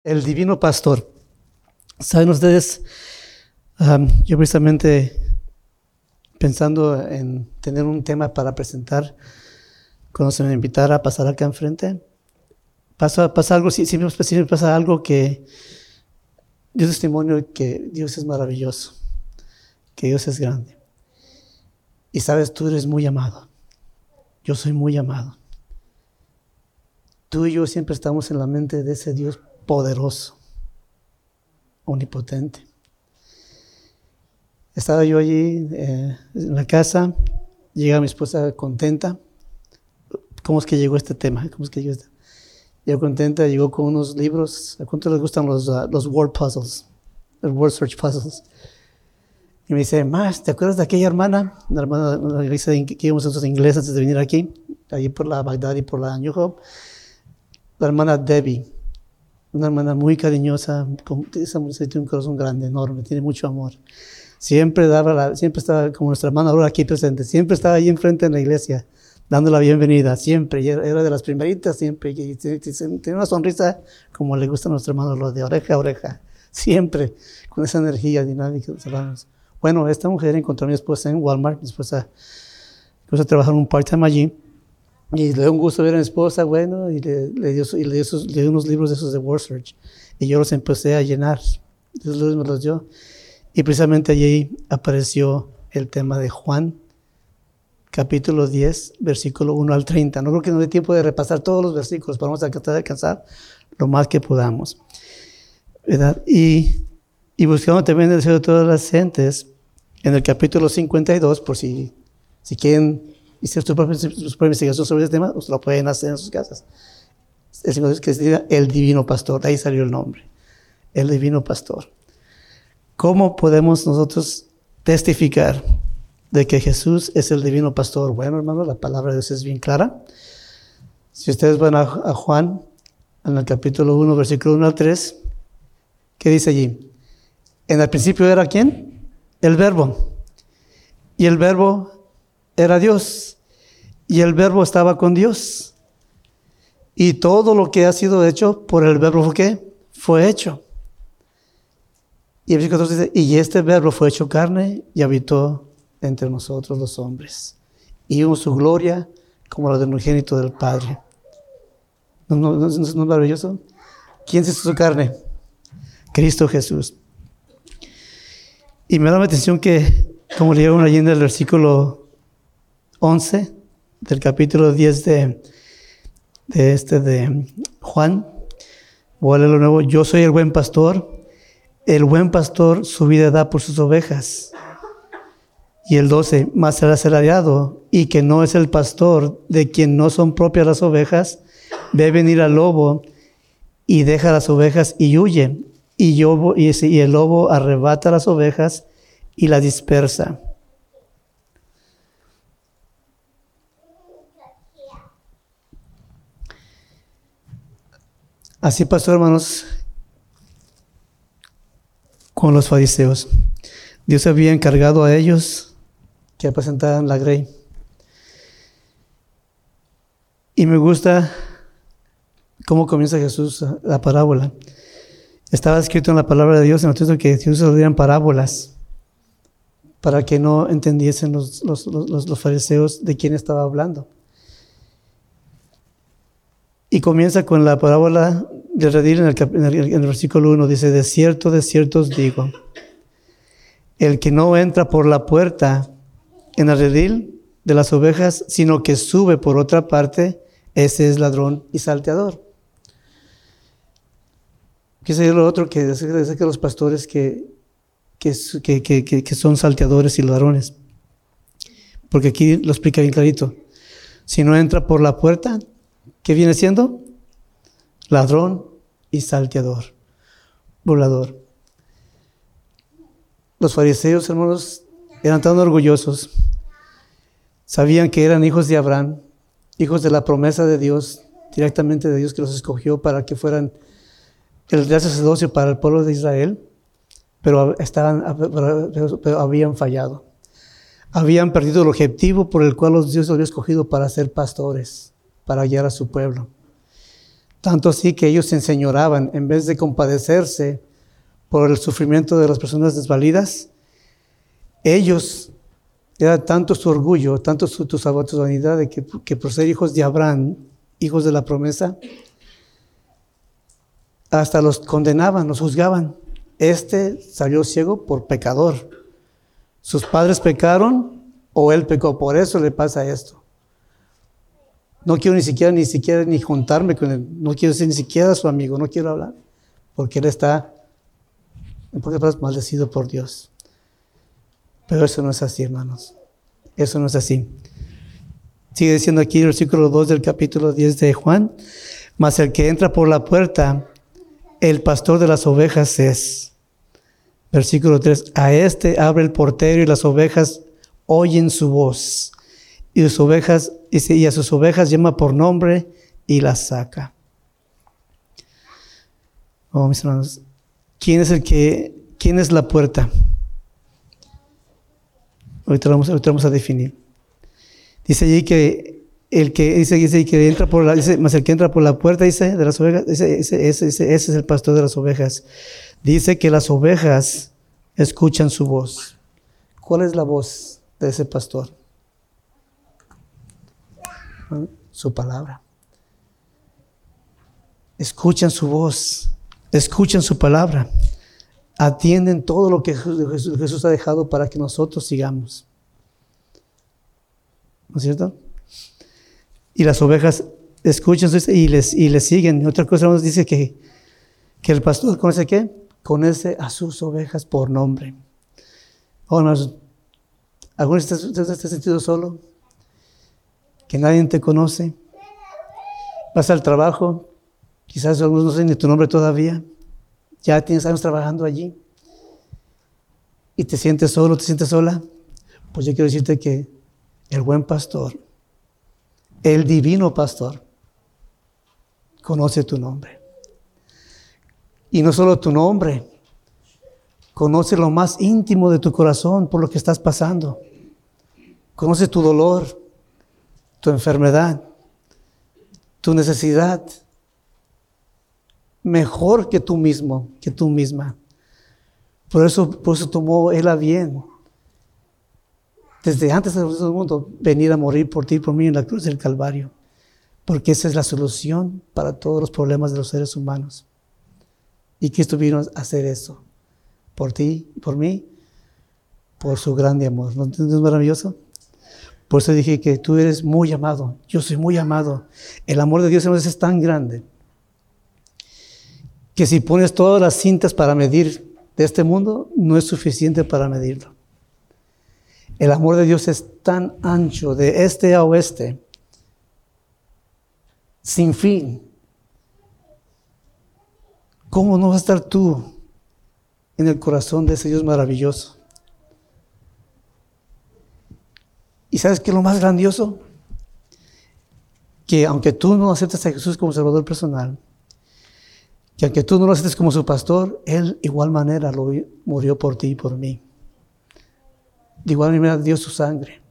El Divino Pastor. ¿Saben ustedes? Yo precisamente pensando en tener un tema para presentar, cuando se me invitara a pasar acá enfrente, pasa algo, siempre pasa algo que yo testimonio que Dios es maravilloso, que Dios es grande. Y sabes, tú eres muy amado. Yo soy muy amado. Tú y yo siempre estamos en la mente de ese Dios poderoso, omnipotente. Estaba yo allí en la casa, llega mi esposa contenta. ¿Cómo es que llegó este tema? Llegó contenta, llegó con unos libros. ¿A cuánto les gustan los word puzzles? Los word search puzzles. Y me dice, ¿te acuerdas de aquella hermana? La hermana de la iglesia que íbamos nosotros en inglés antes de venir aquí, allí por la Bagdad y por la New Hope. La hermana Debbie, una hermana muy cariñosa, esa mujer tiene un corazón grande, enorme, tiene mucho amor. Siempre estaba como nuestra hermana ahora aquí presente, siempre estaba ahí enfrente en la iglesia, dando la bienvenida, siempre, y era de las primeritas, siempre, y tenía una sonrisa como le gusta a nuestro hermano, lo de oreja a oreja, siempre, con esa energía dinámica. Bueno, esta mujer encontró a mi esposa en Walmart, mi esposa empezó a trabajar un part-time allí, y le dio un gusto ver a mi esposa, bueno, y le dio unos libros de esos de Word Search, y yo los empecé a llenar, esos libros me los dio, y precisamente allí apareció el tema de Juan, capítulo 10, versículo 1 al 30. No creo que nos dé tiempo de repasar todos los versículos, pero vamos a tratar de alcanzar lo más que podamos, ¿verdad? Y buscando también el deseo de todas las gentes, en el capítulo 52, por si quieren hacer su propia investigación sobre este tema, lo pueden hacer en sus casas. El 52 que se diga el Divino Pastor, de ahí salió el nombre, el Divino Pastor. ¿Cómo podemos nosotros testificar de que Jesús es el Divino Pastor? Bueno, hermanos, la palabra de Dios es bien clara. Si ustedes van a Juan, en el capítulo 1, versículo 1 al 3, ¿qué dice allí? En el principio era ¿quién? El Verbo. Y el Verbo era Dios. Y el Verbo estaba con Dios. Y todo lo que ha sido hecho por el Verbo ¿fue qué? Fue hecho. Y el versículo 2 dice, y este Verbo fue hecho carne y habitó entre nosotros los hombres. Y vimos su gloria como la del unigénito del Padre. ¿No es maravilloso? ¿Quién se hizo su carne? Cristo Jesús. Y me da la atención que, como leyeron allí en el versículo 11 del capítulo 10 de Juan, voy a leerlo de nuevo. Yo soy el buen pastor. El buen pastor su vida da por sus ovejas. Y el 12, mas el asalariado, y que no es el pastor, de quien no son propias las ovejas, ve venir al lobo y deja las ovejas y huye. Y el lobo arrebata las ovejas y las dispersa. Así pasó, hermanos, con los fariseos. Dios había encargado a ellos que presentaran la grey. Y me gusta cómo comienza Jesús la parábola. Estaba escrito en la palabra de Dios en el texto que Jesús se lo dieran parábolas para que no entendiesen los fariseos de quién estaba hablando. Y comienza con la parábola del redil en el versículo 1. Dice, de cierto os digo, el que no entra por la puerta en el redil de las ovejas, sino que sube por otra parte, ese es ladrón y salteador. ¿Qué es lo otro? Que dice que los pastores que son salteadores y ladrones. Porque aquí lo explica bien clarito. Si no entra por la puerta, ¿qué viene siendo? Ladrón y salteador, burlador. Los fariseos, hermanos, eran tan orgullosos. Sabían que eran hijos de Abraham, hijos de la promesa de Dios, directamente de Dios que los escogió para que fueran el real sacerdocio para el pueblo de Israel, pero habían fallado. Habían perdido el objetivo por el cual Dios los había escogido para ser pastores, para guiar a su pueblo. Tanto así que ellos se enseñoraban, en vez de compadecerse por el sufrimiento de las personas desvalidas, ellos, era tanto su orgullo, tanto su vanidad, de que por ser hijos de Abraham, hijos de la promesa, hasta los condenaban, los juzgaban. Este salió ciego por pecador. Sus padres pecaron o él pecó, por eso le pasa esto. No quiero ni siquiera juntarme con él, no quiero ser ni siquiera su amigo, no quiero hablar, porque él está, en pocas palabras, maldecido por Dios. Pero eso no es así, hermanos. Eso no es así. Sigue diciendo aquí el versículo 2 del capítulo 10 de Juan: mas el que entra por la puerta, el pastor de las ovejas es. Versículo 3: a este abre el portero y las ovejas oyen su voz. Y a sus ovejas llama por nombre y las saca. Oh, mis hermanos, ¿quién es la puerta? Ahorita vamos a definir. Dice allí que el que entra por la puerta, dice, de las ovejas, ese es el pastor de las ovejas. Dice que las ovejas escuchan su voz. ¿Cuál es la voz de ese pastor? Su palabra. Escuchan su voz, escuchan su palabra, atienden todo lo que Jesús ha dejado para que nosotros sigamos. ¿No es cierto? Y las ovejas escuchan y les siguen. Otra cosa nos dice que el pastor conoce ¿qué? Conoce a sus ovejas por nombre. Oh, hermanos, ¿alguno de ustedes se ha sentido solo? Que nadie te conoce. Vas al trabajo, quizás algunos no saben ni tu nombre todavía. Ya tienes años trabajando allí y te sientes solo, te sientes sola. Pues yo quiero decirte que el buen pastor, el divino pastor, conoce tu nombre. Y no solo tu nombre, conoce lo más íntimo de tu corazón por lo que estás pasando. Conoce tu dolor, tu enfermedad, tu necesidad, mejor que tú mismo, que tú misma. Por eso tomó Él a bien, desde antes del mundo, venir a morir por ti y por mí en la cruz del Calvario. Porque esa es la solución para todos los problemas de los seres humanos. Y Cristo vino a hacer eso, por ti y por mí, por su grande amor. ¿No es maravilloso? Por eso dije que tú eres muy amado, yo soy muy amado. El amor de Dios en nosotros es tan grande que si pones todas las cintas para medir de este mundo, no es suficiente para medirlo. El amor de Dios es tan ancho, de este a oeste, sin fin. ¿Cómo no vas a estar tú en el corazón de ese Dios maravilloso? ¿Y sabes qué es lo más grandioso? Que aunque tú no aceptes a Jesús como Salvador personal, que aunque tú no lo aceptes como su pastor, Él igual manera murió por ti y por mí. De igual manera dio su sangre.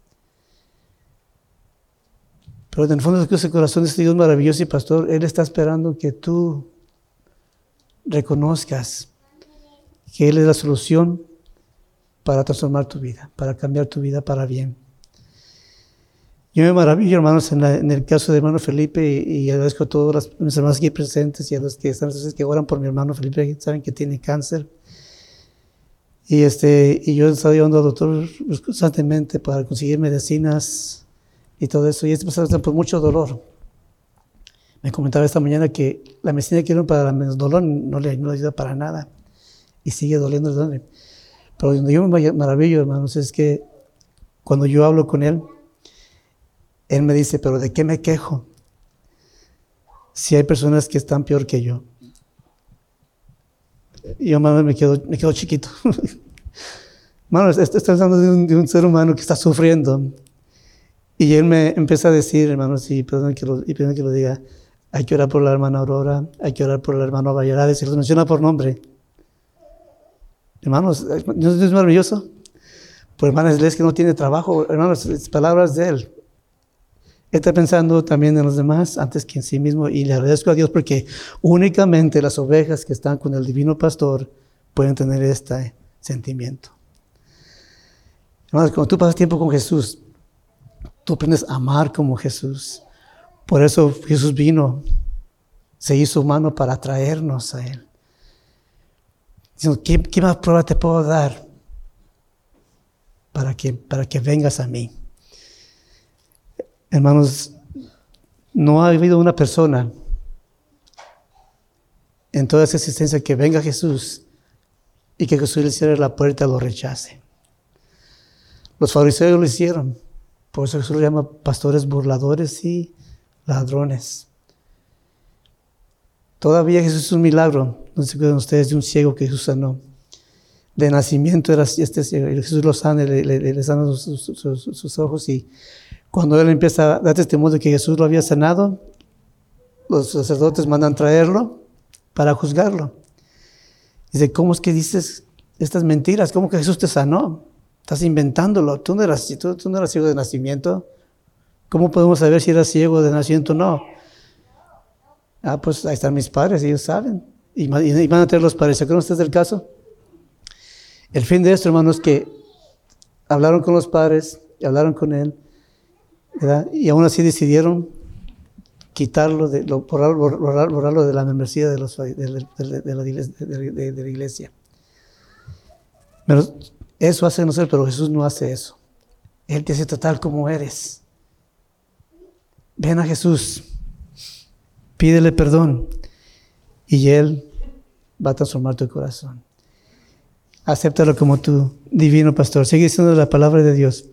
Pero en el fondo de ese corazón de este Dios maravilloso y pastor, Él está esperando que tú reconozcas que Él es la solución para transformar tu vida, para cambiar tu vida para bien. Yo me maravillo, hermanos, en el caso de hermano Felipe, y agradezco a todos mis hermanos aquí presentes y a los que están que oran por mi hermano Felipe, que saben que tiene cáncer. Y yo he estado llevando al doctor constantemente para conseguir medicinas y todo eso. Y pasa por mucho dolor. Me comentaba esta mañana que la medicina que dieron para el dolor no le ayuda para nada. Y sigue doliendo. Pero donde yo me maravillo, hermanos, es que cuando yo hablo con él me dice, ¿pero de qué me quejo? Si hay personas que están peor que yo. Y yo, hermano, me quedo chiquito. Hermano, estoy hablando de un ser humano que está sufriendo. Y él me empieza a decir, hermanos, y perdón que lo diga, hay que orar por la hermana Aurora, hay que orar por el hermano Valladares, y los menciona por nombre. Hermanos, ¿no es maravilloso? Por hermanas, es que no tiene trabajo, hermanos, palabras de él. Él está pensando también en los demás antes que en sí mismo, y le agradezco a Dios porque únicamente las ovejas que están con el divino pastor pueden tener este sentimiento. Hermanos, cuando tú pasas tiempo con Jesús, tú aprendes a amar como Jesús. Por eso Jesús vino, se hizo humano para traernos a Él. Diciendo, ¿qué más prueba te puedo dar para que vengas a mí? Hermanos, no ha habido una persona en toda esa existencia que venga a Jesús y que Jesús le cierre la puerta y lo rechace. Los fariseos lo hicieron. Por eso Jesús lo llama pastores burladores y ladrones. Todavía Jesús es un milagro. No se acuerdan ustedes de un ciego que Jesús sanó. De nacimiento era este ciego. Y Jesús lo sana, le sana sus ojos. Y cuando él empieza a dar testimonio de que Jesús lo había sanado, los sacerdotes mandan traerlo para juzgarlo. Dice, ¿cómo es que dices estas mentiras? ¿Cómo que Jesús te sanó? Estás inventándolo. Tú no eras ciego de nacimiento. ¿Cómo podemos saber si eras ciego de nacimiento o no? Pues ahí están mis padres, ellos saben. Y van a traer los padres. ¿Se acuerdan ustedes del caso? El fin de esto, hermanos, es que hablaron con los padres, hablaron con él, ¿verdad? Y aún así decidieron quitarlo, borrarlo de la membresía de la iglesia. Pero eso hace nosotros, pero Jesús no hace eso. Él te hace tratar como eres. Ven a Jesús, pídele perdón y Él va a transformar tu corazón. Acéptalo como tu divino pastor. Sigue diciendo la palabra de Dios.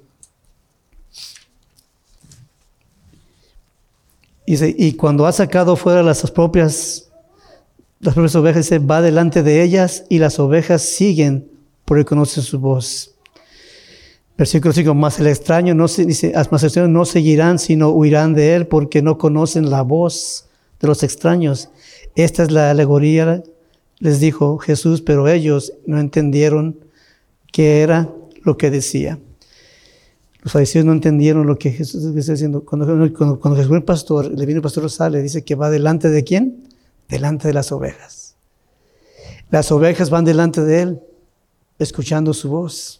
Y cuando ha sacado fuera las propias ovejas, dice, va delante de ellas y las ovejas siguen porque conocen su voz. Versículo 5, mas el extraño no seguirán, sino huirán de él porque no conocen la voz de los extraños. Esta es la alegoría, les dijo Jesús, pero ellos no entendieron qué era lo que decía. Los fariseos no entendieron lo que Jesús está diciendo. Cuando Jesús el pastor, el divino pastor sale, dice que va delante de ¿quién? Delante de las ovejas. Las ovejas van delante de él, escuchando su voz.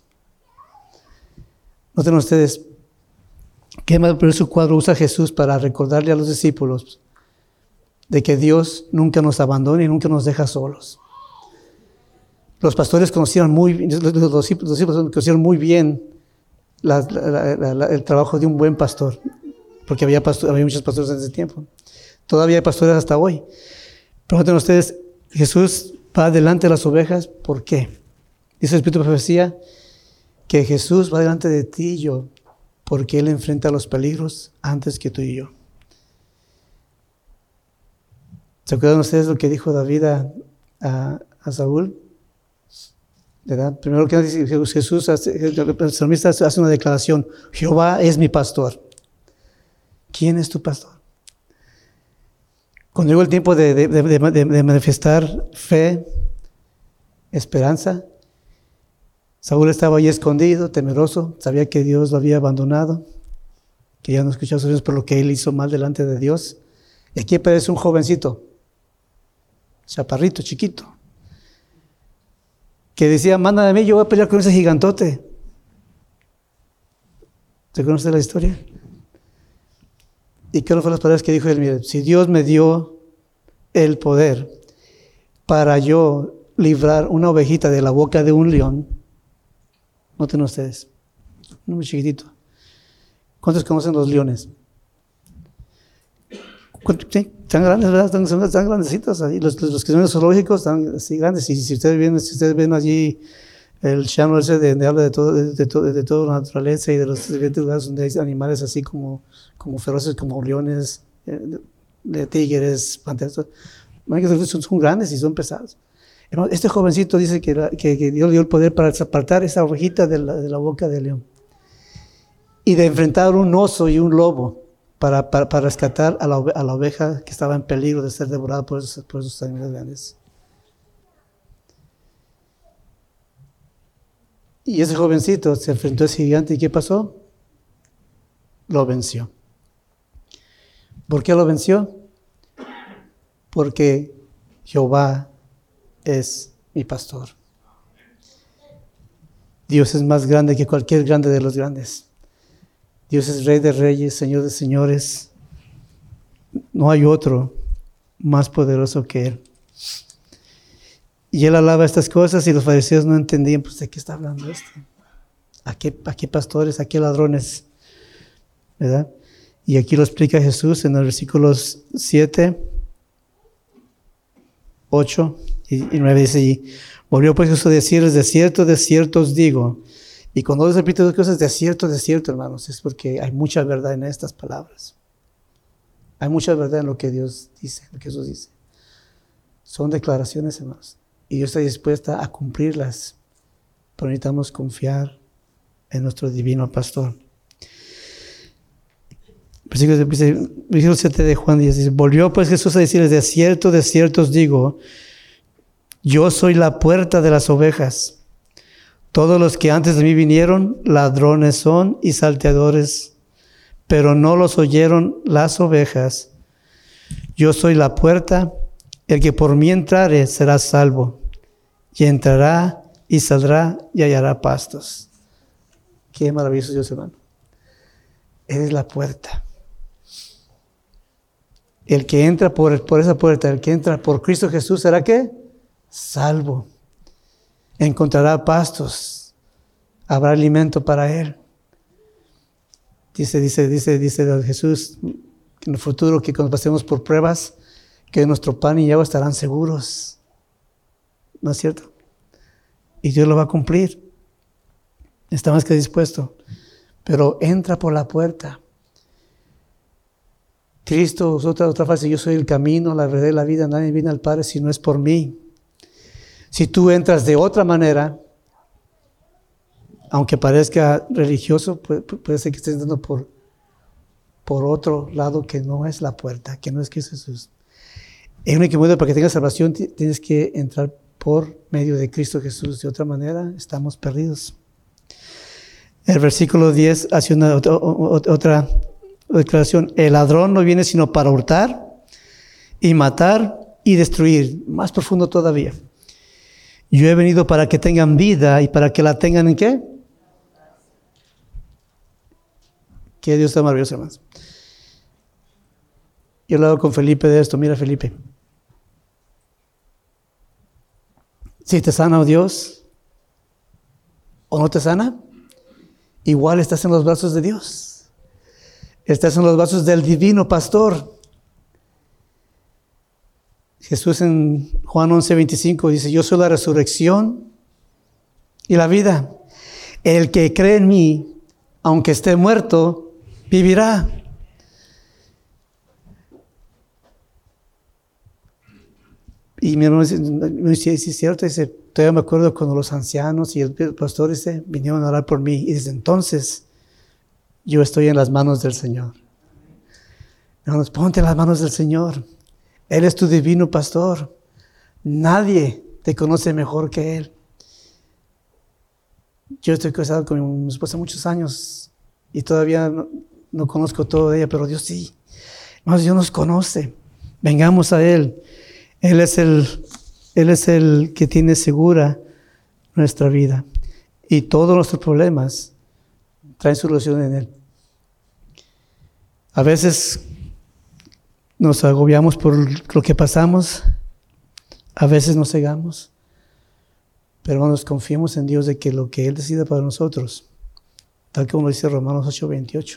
Noten ustedes, qué maravilloso cuadro usa Jesús para recordarle a los discípulos de que Dios nunca nos abandona y nunca nos deja solos. Los pastores conocieron muy bien, los discípulos conocieron muy bien el trabajo de un buen pastor, porque había muchos pastores en ese tiempo. Todavía hay pastores hasta hoy. Pero noten ustedes, Jesús va delante de las ovejas, ¿por qué? Dice el Espíritu de Profecía que Jesús va delante de ti y yo, porque Él enfrenta los peligros antes que tú y yo. ¿Se acuerdan ustedes lo que dijo David a Saúl? ¿Verdad? Primero que dice Jesús, el salmista hace una declaración: Jehová es mi pastor. ¿Quién es tu pastor? Cuando llegó el tiempo de manifestar fe, esperanza, Saúl estaba ahí escondido, temeroso, sabía que Dios lo había abandonado, que ya no escuchaba sus Dios por lo que él hizo mal delante de Dios. Y aquí aparece un jovencito, chaparrito, chiquito, que decía: manda de mí, yo voy a pelear con ese gigantote. ¿Se conoce la historia? ¿Y qué fueron las palabras que dijo él? Mire, si Dios me dio el poder para yo librar una ovejita de la boca de un león, noten ustedes, muy chiquitito. ¿Cuántos conocen los leones? Sí, tan grandes, ¿verdad? Tan grandecitos. Ahí. Los que son en los zoológicos están así grandes. Y si ustedes ven allí el channel ese de habla de toda la naturaleza y de los diferentes lugares donde hay animales así como feroces, como leones, de tigres, panteras, son grandes y son pesados. Este jovencito dice que Dios le dio el poder para apartar esa ovejita de la boca del león y de enfrentar un oso y un lobo para rescatar a la oveja que estaba en peligro de ser devorada por esos animales grandes. Y ese jovencito se enfrentó a ese gigante, ¿y qué pasó? Lo venció. ¿Por qué lo venció? Porque Jehová es mi pastor. Dios es más grande que cualquier grande de los grandes. Dios es Rey de reyes, Señor de señores. No hay otro más poderoso que Él. Y Él hablaba estas cosas y los fariseos no entendían, pues, ¿de qué está hablando este? ¿A qué pastores? ¿A qué ladrones? ¿Verdad? Y aquí lo explica Jesús en los versículos 7, 8 y 9. Dice allí, volvió pues Jesús a decirles, de cierto os digo. Y cuando les repito dos cosas, de cierto, hermanos, es porque hay mucha verdad en estas palabras. Hay mucha verdad en lo que Dios dice, lo que Jesús dice. Son declaraciones, hermanos. Y Dios está dispuesta a cumplirlas. Pero necesitamos confiar en nuestro divino pastor. Versículo 7 de Juan 10 dice, volvió pues Jesús a decirles, de cierto os digo, yo soy la puerta de las ovejas. Todos los que antes de mí vinieron, ladrones son y salteadores, pero no los oyeron las ovejas. Yo soy la puerta, el que por mí entrare será salvo, y entrará y saldrá y hallará pastos. Qué maravilloso Dios, hermano. Él es la puerta. El que entra por esa puerta, el que entra por Cristo Jesús, ¿será qué? Salvo. Encontrará pastos. Habrá alimento para él. Dice Jesús que en el futuro, que cuando pasemos por pruebas, que nuestro pan y agua estarán seguros. ¿No es cierto? Y Dios lo va a cumplir. Está más que dispuesto. Pero entra por la puerta. Cristo, otra frase, yo soy el camino, la verdad y la vida, nadie viene al Padre si no es por mí. Si tú entras de otra manera, aunque parezca religioso, puede ser que estés entrando por otro lado que no es la puerta, que no es Cristo Jesús. El único modo para que tengas salvación, tienes que entrar por medio de Cristo Jesús. De otra manera, estamos perdidos. El versículo 10 hace otra declaración. El ladrón no viene sino para hurtar y matar y destruir. Más profundo todavía. Yo he venido para que tengan vida y para que la tengan ¿en qué? Que Dios está maravilloso, hermanos. Yo he hablado con Felipe de esto. Mira, Felipe. Si te sana Dios o no te sana, igual estás en los brazos de Dios. Estás en los brazos del divino pastor. Jesús en Juan 11:25 dice, yo soy la resurrección y la vida. El que cree en mí, aunque esté muerto, vivirá. Y mi hermano dice, sí es cierto, dice, todavía me acuerdo cuando los ancianos y el pastor vinieron a orar por mí. Y desde entonces, yo estoy en las manos del Señor. Hermanos, ponte en las manos del Señor. Él es tu divino pastor. Nadie te conoce mejor que Él. Yo estoy casado con mi esposa muchos años y todavía no conozco todo de ella, pero Dios sí. Hermanos, Dios nos conoce. Vengamos a Él. Él es el que tiene segura nuestra vida. Y todos nuestros problemas traen solución en Él. A veces nos agobiamos por lo que pasamos. A veces nos cegamos. Pero hermanos, confiemos en Dios de que lo que Él decida para nosotros, tal como lo dice Romanos 8:28.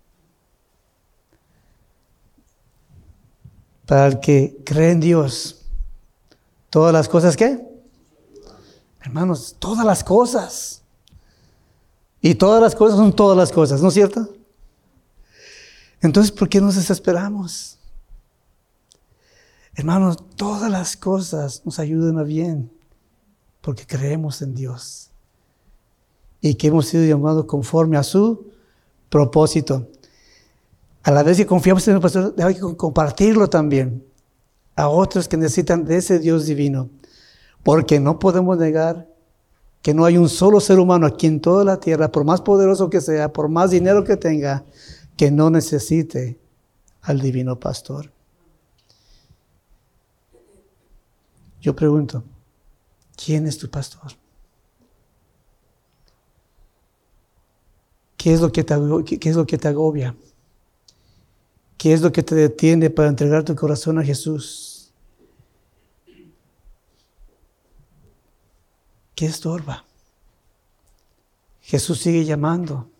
Para el que cree en Dios, todas las cosas, ¿qué? Hermanos, todas las cosas. Y todas las cosas son todas las cosas, ¿no es cierto? Entonces, ¿por qué nos desesperamos? Hermanos, todas las cosas nos ayudan a bien, porque creemos en Dios. Y que hemos sido llamados conforme a su propósito. A la vez que confiamos en el pastor, hay que compartirlo también a otros que necesitan de ese Dios divino. Porque no podemos negar que no hay un solo ser humano aquí en toda la tierra, por más poderoso que sea, por más dinero que tenga, que no necesite al divino pastor. Yo pregunto, ¿quién es tu pastor? ¿Qué es lo que te agobia? ¿Qué es lo que te detiene para entregar tu corazón a Jesús? ¿Qué estorba? Jesús sigue llamando.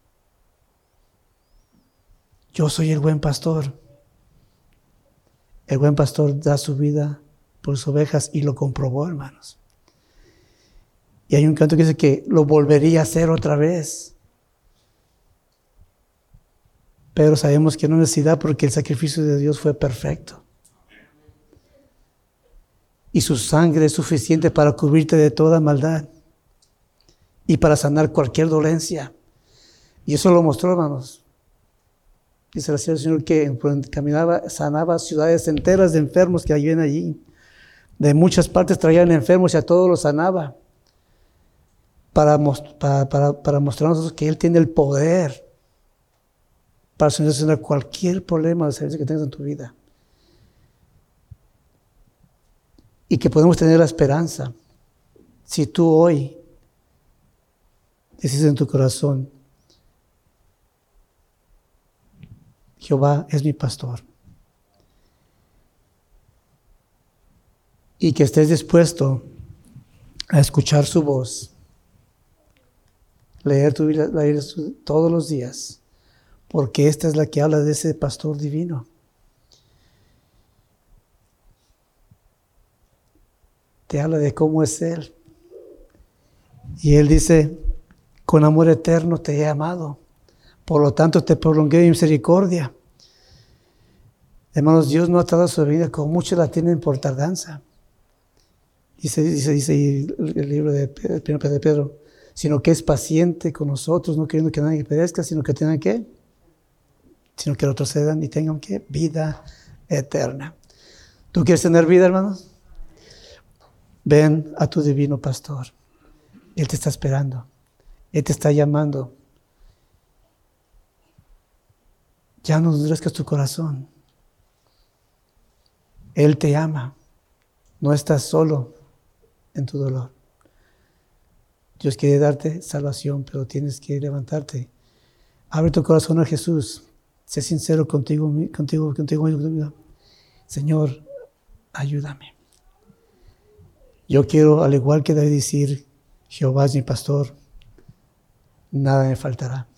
Yo soy el buen pastor. El buen pastor da su vida por sus ovejas y lo comprobó, hermanos. Y hay un canto que dice que lo volvería a hacer otra vez. Pero sabemos que no hay necesidad porque el sacrificio de Dios fue perfecto. Y su sangre es suficiente para cubrirte de toda maldad y para sanar cualquier dolencia. Y eso lo mostró, hermanos. Dice el Señor que caminaba, sanaba ciudades enteras de enfermos que habían allí. De muchas partes traían enfermos y a todos los sanaba. Para mostrarnos que Él tiene el poder para solucionar cualquier problema de salud que tengas en tu vida. Y que podemos tener la esperanza. Si tú hoy decides en tu corazón, Jehová es mi pastor. Y que estés dispuesto a escuchar su voz, leer tu Biblia todos los días, porque esta es la que habla de ese pastor divino. Te habla de cómo es Él. Y Él dice, con amor eterno te he amado, por lo tanto te prolongué mi misericordia. Hermanos, Dios no ha tratado su vida como muchos la tienen por tardanza. Dice el libro de Pedro, sino que es paciente con nosotros, no queriendo que nadie perezca, sino que tengan que retrocedan y tengan que vida eterna. ¿Tú quieres tener vida, hermanos? Ven a tu divino pastor. Él te está esperando. Él te está llamando. Ya no endurezcas tu corazón. Él te ama. No estás solo en tu dolor. Dios quiere darte salvación, pero tienes que levantarte. Abre tu corazón a Jesús. Sé sincero contigo. Señor, ayúdame. Yo quiero, al igual que David, decir, Jehová es mi pastor, nada me faltará.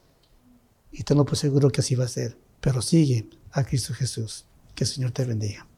Y tengo por seguro que así va a ser. Pero sigue a Cristo Jesús. Que el Señor te bendiga.